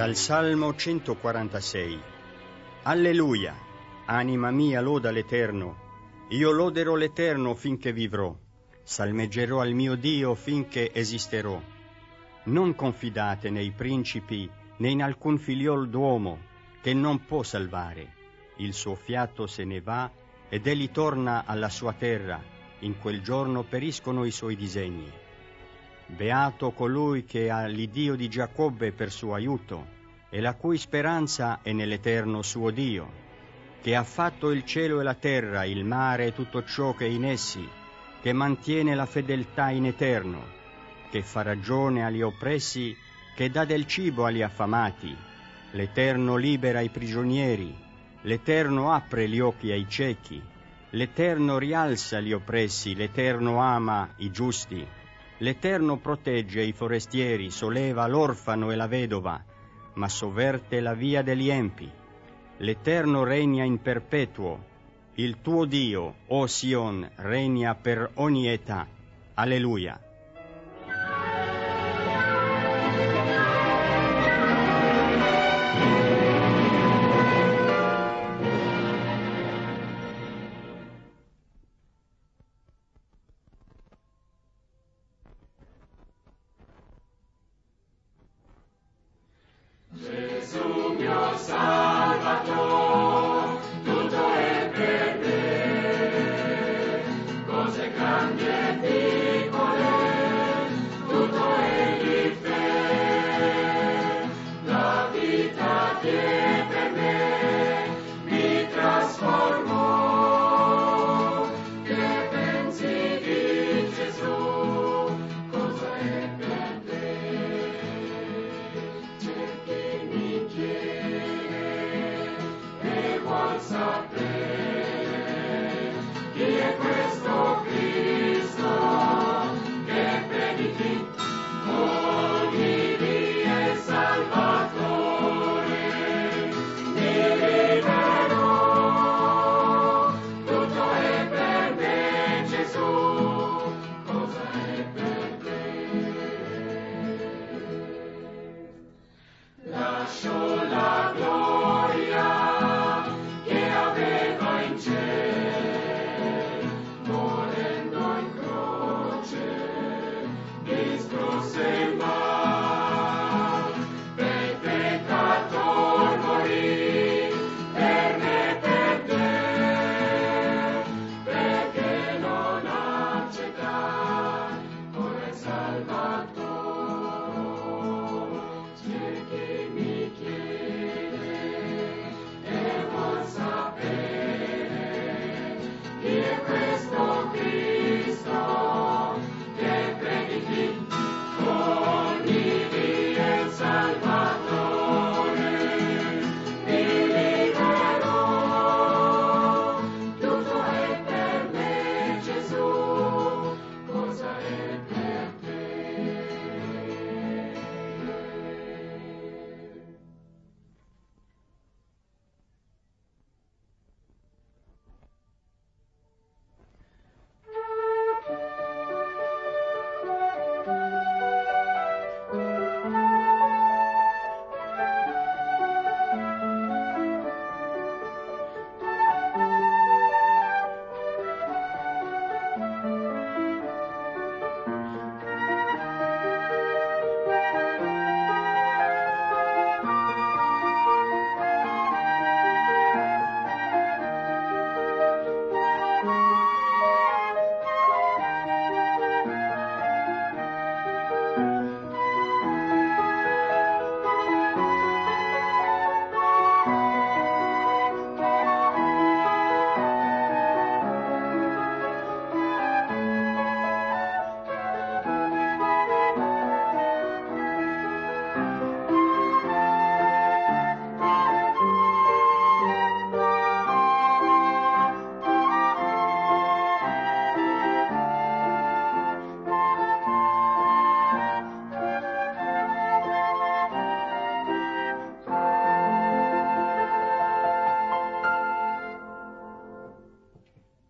Dal Salmo 146. Alleluia, anima mia loda l'Eterno, io loderò l'Eterno finché vivrò, salmeggerò al mio Dio finché esisterò. Non confidate nei principi né in alcun figliol d'uomo che non può salvare. Il suo fiato se ne va ed egli torna alla sua terra, in quel giorno periscono i suoi disegni. Beato colui che ha l'Iddio di Giacobbe per suo aiuto e la cui speranza è nell'Eterno suo Dio, che ha fatto il cielo e la terra, il mare e tutto ciò che è in essi, che mantiene la fedeltà in eterno, che fa ragione agli oppressi, che dà del cibo agli affamati. L'Eterno libera i prigionieri, l'Eterno apre gli occhi ai ciechi, l'Eterno rialza gli oppressi, l'Eterno ama i giusti. L'Eterno protegge i forestieri, solleva l'orfano e la vedova, ma sovverte la via degli empi. L'Eterno regna in perpetuo. Il tuo Dio, o Sion, regna per ogni età. Alleluia.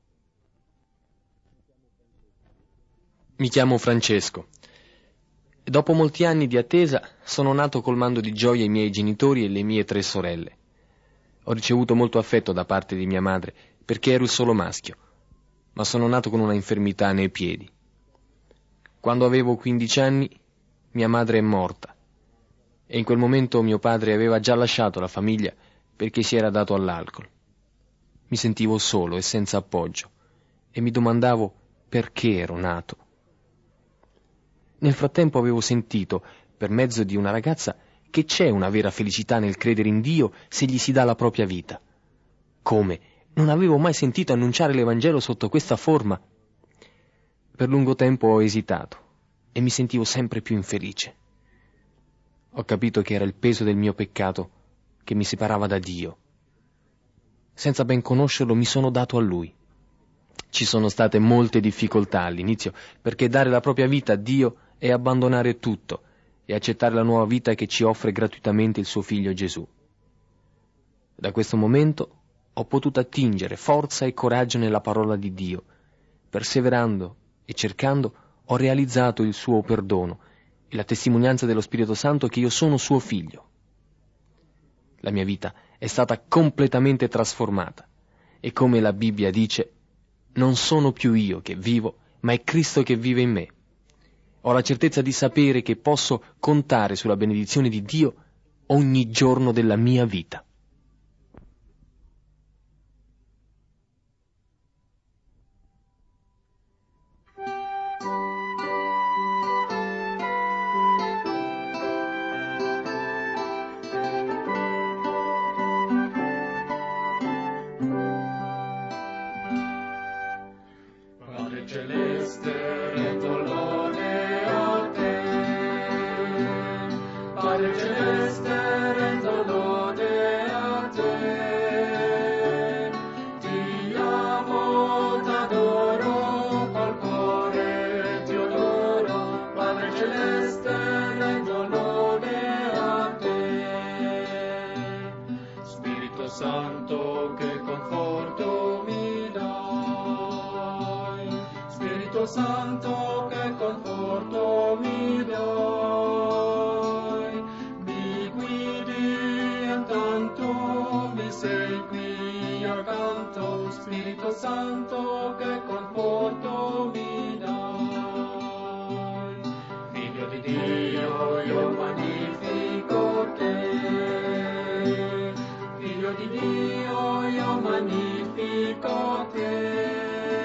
Mi chiamo Francesco. dopo molti anni di attesa sono nato colmando di gioia i miei genitori e le mie 3 sorelle. Ho ricevuto molto affetto da parte di mia madre perché ero il solo maschio, ma sono nato con una infermità nei piedi. Quando avevo 15 anni, mia madre è morta e in quel momento mio padre aveva già lasciato la famiglia perché si era dato all'alcol. Mi sentivo solo e senza appoggio e mi domandavo perché ero nato. Nel frattempo avevo sentito, per mezzo di una ragazza, che c'è una vera felicità nel credere in Dio se gli si dà la propria vita. Come? Non avevo mai sentito annunciare l'Evangelo sotto questa forma. Per lungo tempo ho esitato e mi sentivo sempre più infelice. Ho capito che era il peso del mio peccato che mi separava da Dio. Senza ben conoscerlo mi sono dato a Lui. Ci sono state molte difficoltà all'inizio, perché dare la propria vita a Dio è abbandonare tutto e accettare la nuova vita che ci offre gratuitamente il suo Figlio Gesù. Da questo momento ho potuto attingere forza e coraggio nella parola di Dio. Perseverando e cercando ho realizzato il suo perdono e la testimonianza dello Spirito Santo che io sono suo figlio. La mia vita è stata completamente trasformata e come la Bibbia dice, non sono più io che vivo, ma è Cristo che vive in me. Ho la certezza di sapere che posso contare sulla benedizione di Dio ogni giorno della mia vita. Padre celeste, rendo lode a te. Padre celeste, rendo lode a te. Ti amo, t'adoro, col cuore ti adoro. Padre celeste, rendo lode a te. Spirito Santo, che conforto mi dai. Spirito Santo, che conforto mi dai. Mi guidi intanto, mi sei qui accanto. Spirito Santo, che conforto mi dai. Figlio di Dio, io magnifico te. Figlio di Dio, io magnifico te.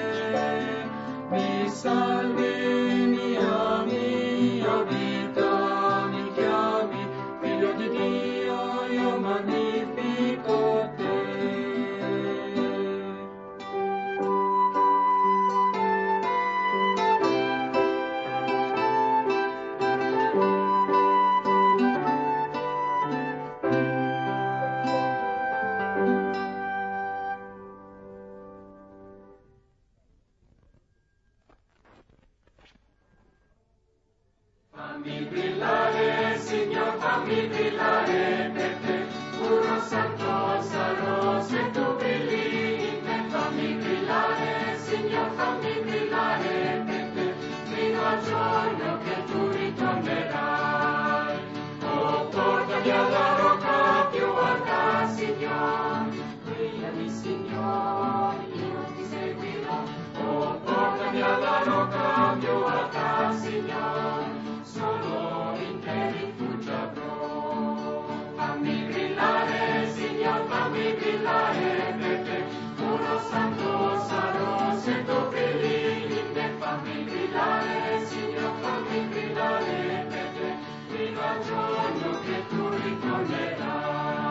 Mi salvi, mi ami, a vita mi chiami. Figlio di Dio, io magnifico te. Fammi brillare, Signor, fammi brillare per te. Puro santo sarò se tu brilli in me. Fammi brillare, Signor, fammi brillare per te. Fino al giorno che tu ritornerai. Oh, portami alla rocca più alta, Signor. Guidami, Signor, io ti seguirò. Oh, portami alla rocca più alta, Signor. Solo in te rifugio avrò. Fammi brillare, Signor, fammi brillare per te. Puro santo sarò se tu brilli in me. Fammi brillare, Signor, fammi brillare per te. Fino al giorno che tu ritornerai.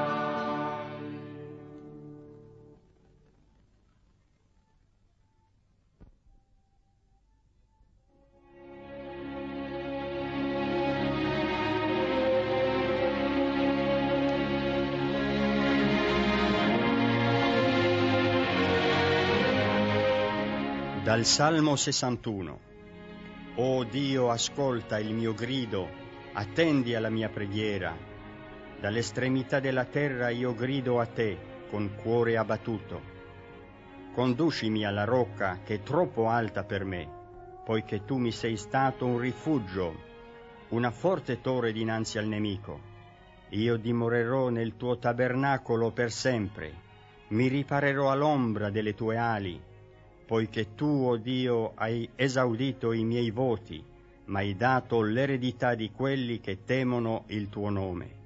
Dal Salmo 61. O Dio, ascolta il mio grido, attendi alla mia preghiera. Dall'estremità della terra io grido a te, con cuore abbattuto. Conducimi alla rocca che è troppo alta per me, poiché tu mi sei stato un rifugio. una forte torre dinanzi al nemico. Io dimorerò nel tuo tabernacolo per sempre, mi riparerò all'ombra delle tue ali, poiché tu, o Dio, hai esaudito i miei voti, m'hai dato l'eredità di quelli che temono il tuo nome.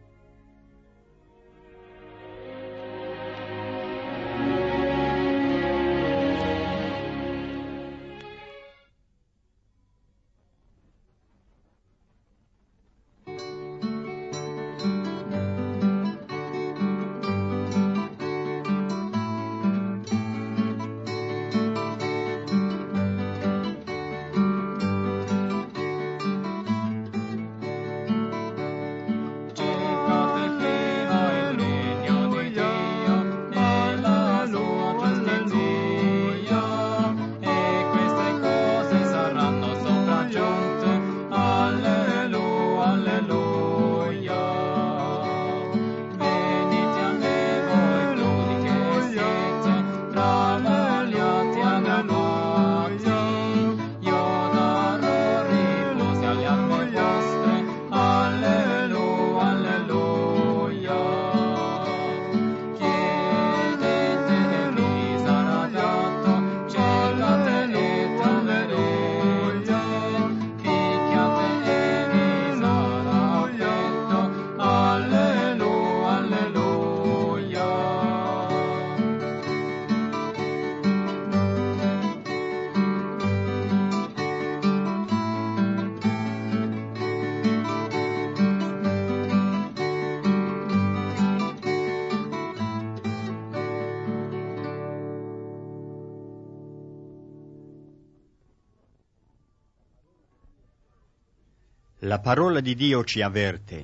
La parola di Dio ci avverte: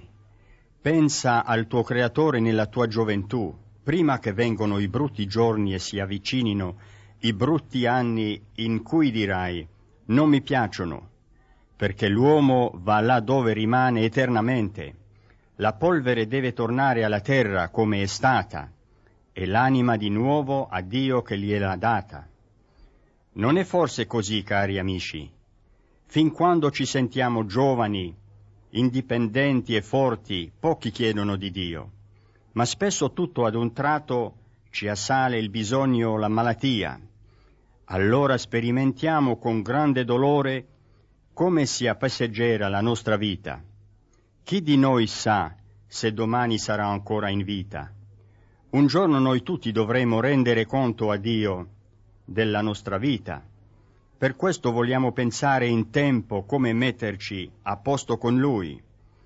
pensa al tuo Creatore nella tua gioventù, prima che vengano i brutti giorni e si avvicinino i brutti anni in cui dirai: non mi piacciono, perché l'uomo va là dove rimane eternamente. La polvere deve tornare alla terra come è stata, e l'anima di nuovo a Dio che gliel'ha data. Non è forse così, cari amici? Fin quando ci sentiamo giovani, indipendenti e forti, pochi chiedono di Dio, ma spesso tutto ad un tratto ci assale il bisogno, la malattia. Allora sperimentiamo con grande dolore come sia passeggera la nostra vita. Chi di noi sa se domani sarà ancora in vita? Un giorno noi tutti dovremo rendere conto a Dio della nostra vita. Per questo vogliamo pensare in tempo come metterci a posto con Lui.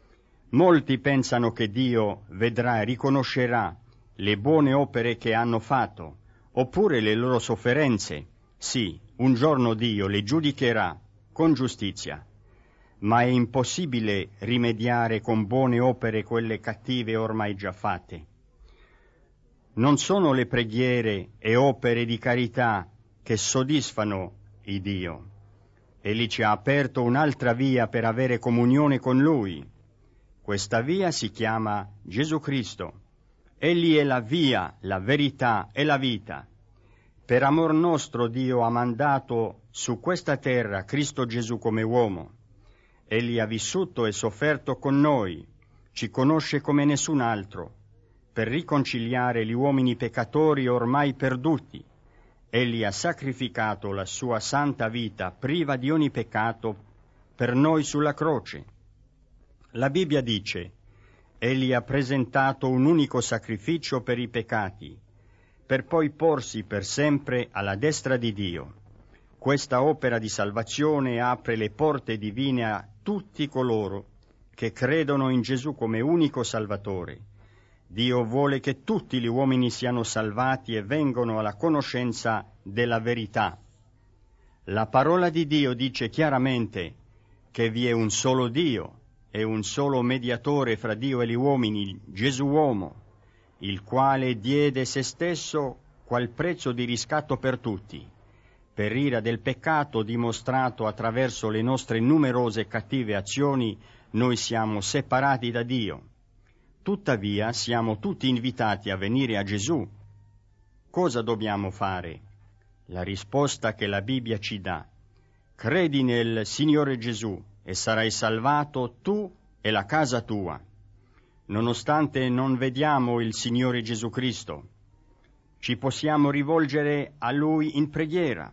Molti pensano che Dio vedrà e riconoscerà le buone opere che hanno fatto, oppure le loro sofferenze. Sì, un giorno Dio le giudicherà con giustizia, ma è impossibile rimediare con buone opere quelle cattive ormai già fatte. Non sono le preghiere e opere di carità che soddisfano il Dio. Egli ci ha aperto un'altra via per avere comunione con Lui. Questa via si chiama Gesù Cristo. Egli è la via, la verità e la vita. Per amor nostro Dio ha mandato su questa terra Cristo Gesù come uomo. Egli ha vissuto e sofferto con noi, ci conosce come nessun altro, per riconciliare gli uomini peccatori ormai perduti. Egli ha sacrificato la sua santa vita priva di ogni peccato per noi sulla croce. La Bibbia dice: Egli ha presentato un unico sacrificio per i peccati, per poi porsi per sempre alla destra di Dio. Questa opera di salvazione apre le porte divine a tutti coloro che credono in Gesù come unico Salvatore. Dio vuole che tutti gli uomini siano salvati e vengano alla conoscenza della verità. La parola di Dio dice chiaramente che vi è un solo Dio e un solo mediatore fra Dio e gli uomini, Gesù uomo, il quale diede se stesso qual prezzo di riscatto per tutti, per ira del peccato dimostrato attraverso le nostre numerose cattive azioni. Noi siamo separati da Dio. Tuttavia siamo tutti invitati a venire a Gesù. Cosa dobbiamo fare? La risposta che la Bibbia ci dà: credi nel Signore Gesù e sarai salvato tu e la casa tua. Nonostante non vediamo il Signore Gesù Cristo, ci possiamo rivolgere a Lui in preghiera.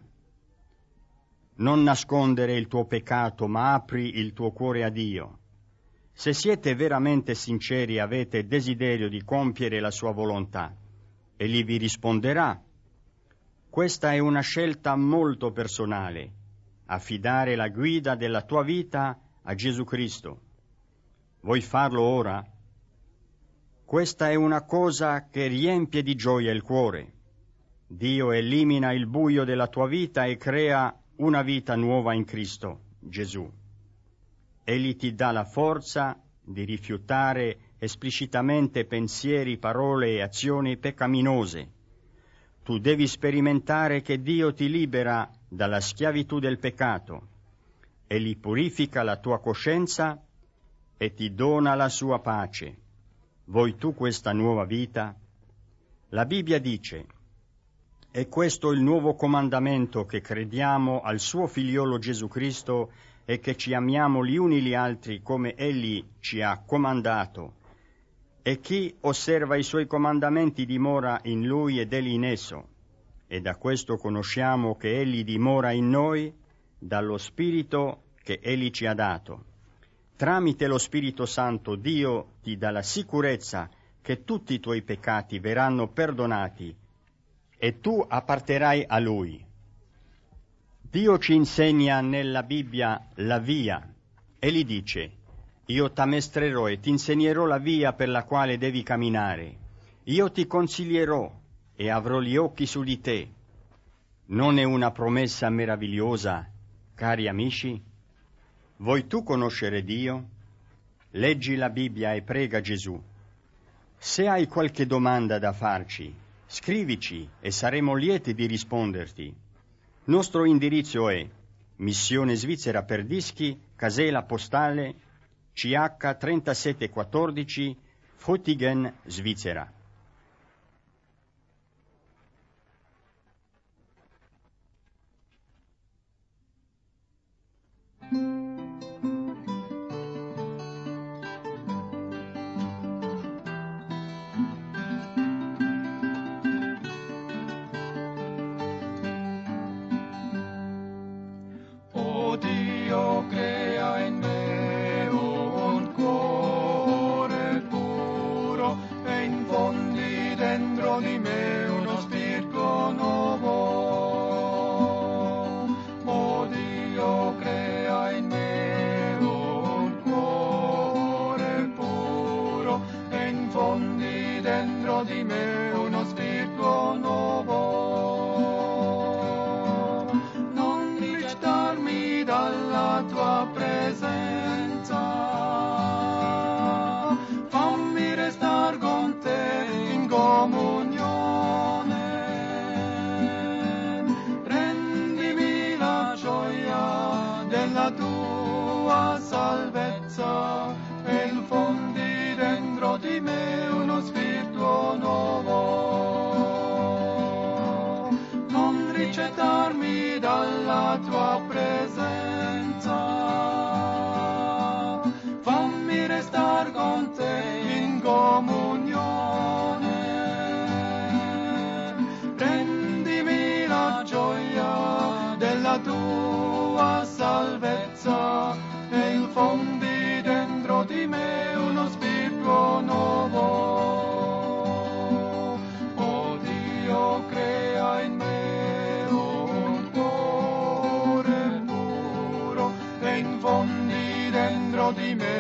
Non nascondere il tuo peccato, ma apri il tuo cuore a Dio. Se siete veramente sinceri e avete desiderio di compiere la sua volontà, Egli vi risponderà. Questa è una scelta molto personale, affidare la guida della tua vita a Gesù Cristo. Vuoi farlo ora? Questa è una cosa che riempie di gioia il cuore. Dio elimina il buio della tua vita e crea una vita nuova in Cristo Gesù. Egli ti dà la forza di rifiutare esplicitamente pensieri, parole e azioni peccaminose. Tu devi sperimentare che Dio ti libera dalla schiavitù del peccato. Egli purifica la tua coscienza e ti dona la sua pace. Vuoi tu questa nuova vita? La Bibbia dice: «È questo il nuovo comandamento, che crediamo al suo figliolo Gesù Cristo e che ci amiamo gli uni gli altri come Egli ci ha comandato. E chi osserva i suoi comandamenti dimora in Lui ed Egli in esso. E da questo conosciamo che Egli dimora in noi dallo Spirito che Egli ci ha dato. Tramite lo Spirito Santo Dio ti dà la sicurezza che tutti i tuoi peccati verranno perdonati e tu apparterrai a Lui». Dio ci insegna nella Bibbia la via. Egli dice: «Io t'ammestrerò e ti insegnerò la via per la quale devi camminare. Io ti consiglierò e avrò gli occhi su di te». Non è una promessa meravigliosa, cari amici? Vuoi tu conoscere Dio? Leggi la Bibbia e prega Gesù. Se hai qualche domanda da farci, scrivici e saremo lieti di risponderti. Nostro indirizzo è Missione Svizzera per Dischi, casella postale CH 3714, Frutigen, Svizzera. Di me